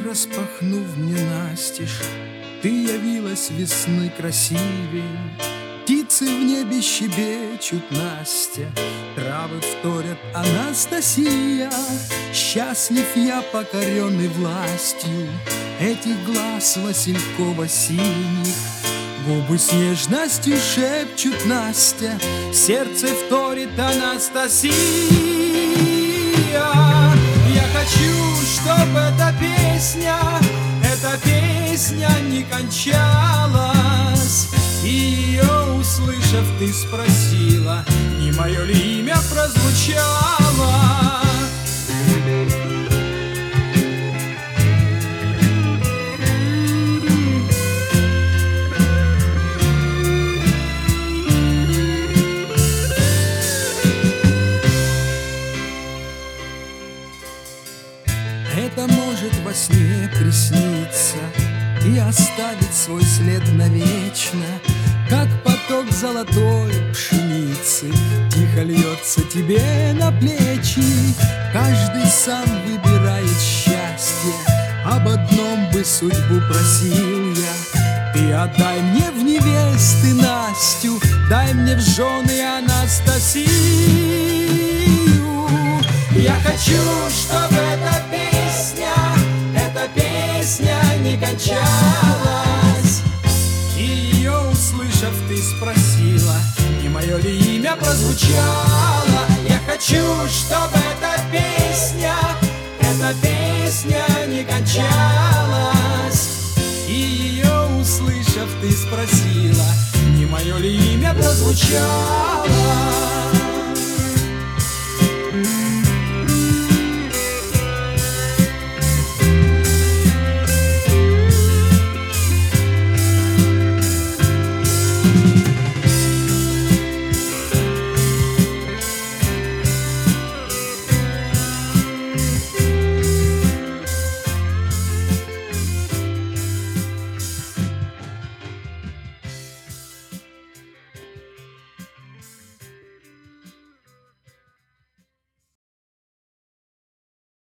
распахнув мне настежь, ты явилась весны красивей. Птицы в небе щебечут, Настя, травы вторят, Анастасия. Счастлив я, покоренный властью этих глаз васильково-синих. Губы с нежностью шепчут, Настя, сердце вторит, Анастасия. Я хочу, чтобы эта песня не кончалась. И ее услышав, ты спросила, не мое ли имя прозвучало. Это может во сне присниться и оставить свой след навечно, как поток золотой пшеницы тихо льется тебе на плечи. Каждый сам выбирает счастье, об одном бы судьбу просил я. Ты отдай мне в невесты Настю, дай мне в жены Анастасию. Я хочу, чтобы эта песня не кончалась. И ее услышав, ты спросила, не мое ли имя прозвучало. Я хочу, чтобы эта песня не кончалась. И ее услышав, ты спросила, не мое ли имя прозвучало.